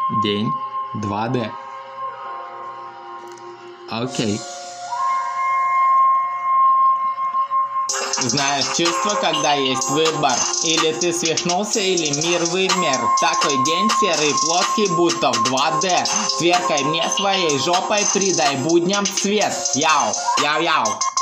День 2D. Окей. Знаешь чувство, когда есть выбор? Или ты свихнулся, или мир вымер. Такой день серый, плоский, будто в 2D. Сверкай мне своей жопой, придай будням цвет. Яу, яу-яу.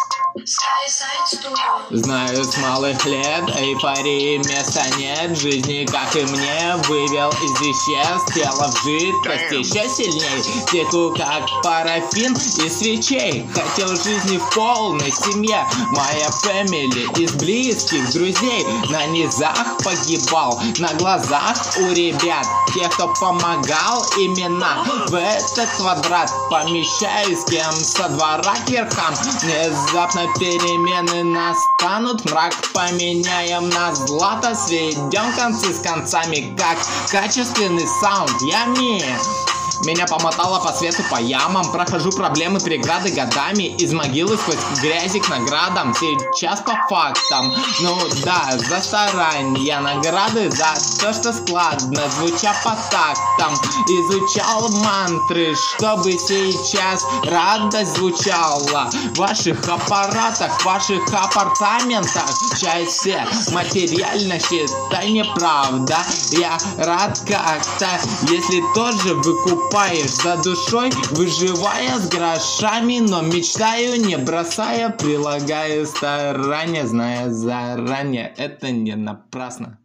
Знаю с малых лет, эйфории места нет. Жизни, как и мне, вывел из веществ. Тело в жидкости, еще сильней. Теку, как парафин из свечей. Хотел жизни в полной семье. Моя фэмили из близких друзей. На низах погибал, на глазах у ребят. Тех, кто помогал именно в этот квадрат. Помещаюсь с кем со двора к верхам. Внезапно перемены настанут, мрак поменяем на злато, сведем концы с концами, как качественный саунд. Ями! Меня помотало по свету, по ямам. Прохожу проблемы, преграды годами. Из могилы сквозь грязи к наградам. Сейчас по фактам. Ну да, за старания. Награды за то, что складно, звуча по тактам. Изучал мантры, чтобы сейчас радость звучала. В ваших аппаратах, в ваших апартаментах. Часть все материально считай неправда. Я рад как-то, если тоже выкупаешь за душой, выживая с грошами, но мечтаю, не бросая, прилагаю старания, зная заранее, это не напрасно.